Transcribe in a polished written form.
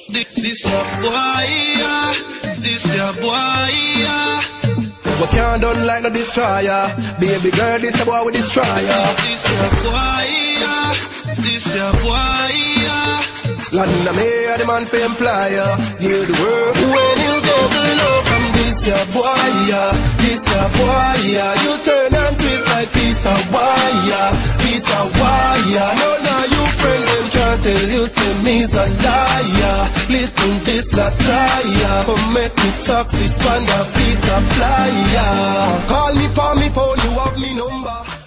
This your boy, yeah. This your boy, yeah. We can't done like no destroyer. Baby girl, this a boy with destroyer. This your boy, yeah. This your boy, yeah. London, me a the man for employer. Give the work when you get the love from this your boy, yeah. This your boy, yeah. You turn and twist like piece of wire, piece of wire. No, now you friend them can't tell you say me's a liar. Listen, this la tire. Come make me toxic and a piece of plier. Call me for me phone, you have me number.